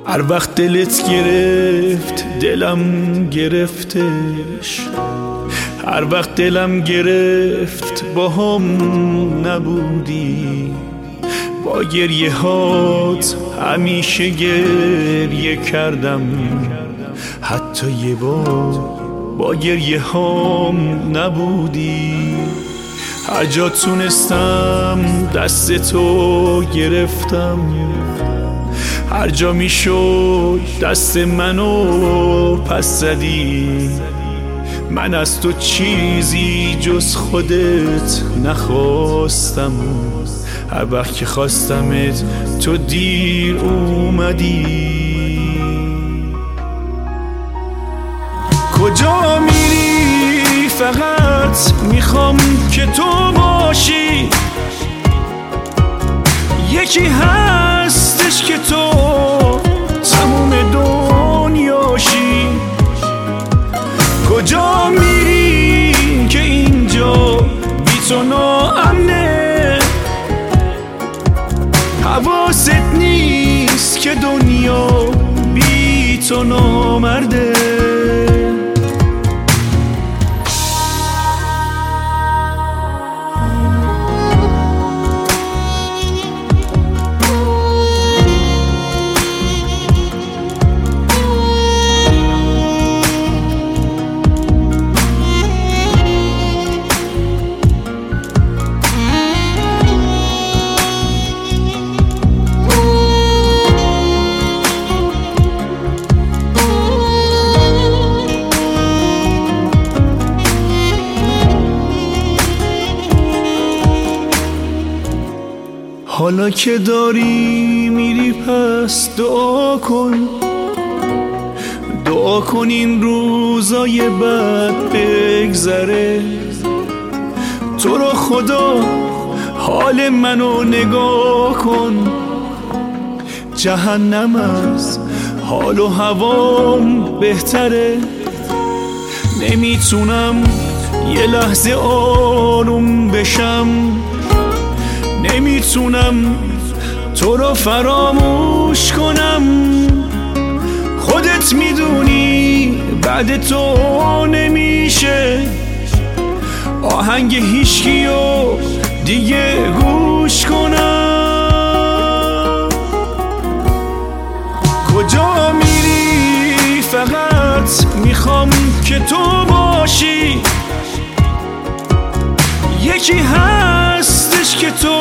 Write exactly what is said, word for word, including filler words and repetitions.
هر وقت دلت گرفت دلم گرفتش، هر وقت دلم گرفت با هم نبودی. با گریه هات همیشه گریه کردم، حتی یه بار با گریه هام نبودی. هر جا تونستم دست تو گرفتم، هر جا میشد دست منو پس زدی. من از تو چیزی جز خودت نخواستم، هر وقت که خواستمت تو دیر اومدی. کجا میری؟ فقط میخوام که تو باشی. یکی هستش که تو تموم دنیاشی. کجا میری که اینجا بی تو ناامنه؟ حواست نیست که دنیا بی تو نامرده. حالا که داری میری پس دعا کن، دعا کن این روزای بد بگذره. تو رو خدا حال منو نگاه کن، جهنم از حال و هوام بهتره. نمیتونم یه لحظه آروم بشم، نمیتونم تو رو فراموش کنم. خودت میدونی بعد تو نمیشه آهنگ هیچکیو دیگه گوش کنم. کجا میری؟ فقط میخوام که تو باشی. یکی هستش که تو